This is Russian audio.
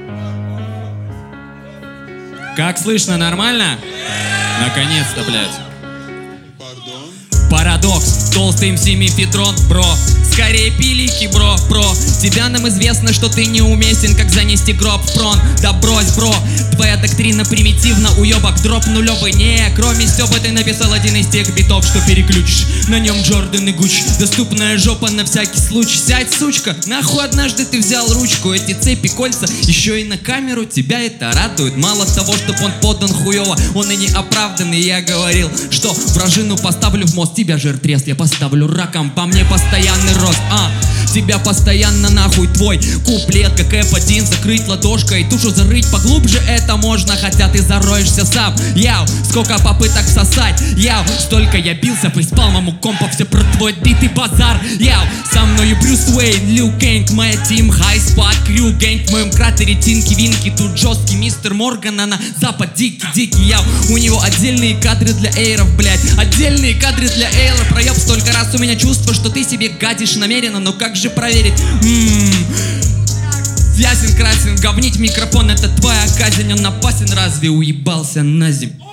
Как слышно, нормально? Наконец-то, блядь. Парадокс, толстый МС мифедрон, бро. Скорее пилики, бро. Тебя нам известно, что ты неуместен, как занести гроб в прон. Да брось, бро, твоя доктрина примитивна, уебок, дроп нулевый. Не, кроме Стёпа ты написал один из тех битов, что переключишь. На нем Джордан и Гуч, доступная жопа на всякий случай. Сядь, сучка, нахуй однажды ты взял ручку. Эти цепи, кольца, еще и на камеру тебя это радует. Мало того, чтоб он подан хуёво, он и не оправданный. Я говорил, что вражину поставлю в мост, тебя жир трест, я поставлю раком, по мне постоянный рост. Тебя постоянно нахуй твой куплет, как F1, закрыть ладошкой, тушу зарыть поглубже это можно, хотя ты зароешься сам. Яу, сколько попыток сосать, яу, столько я бился, фейспалмом у компа, все про твой битый базар. Яу, со мною Брюс Уэйн, Лил Кейнг, моя тим, хай спад, крю, гэнг, в моем кратере тинки-винки, тут жесткий мистер Моргана на запад, дикий, яу, у него отдельные кадры для эйров, блять, отдельные кадры для эйров, проеб столько раз, у меня чувство, что ты себе гадишь намеренно, но как же проверить? Ясен, красен, говнить микрофон, это твоя казнь, он опасен, разве уебался на землю?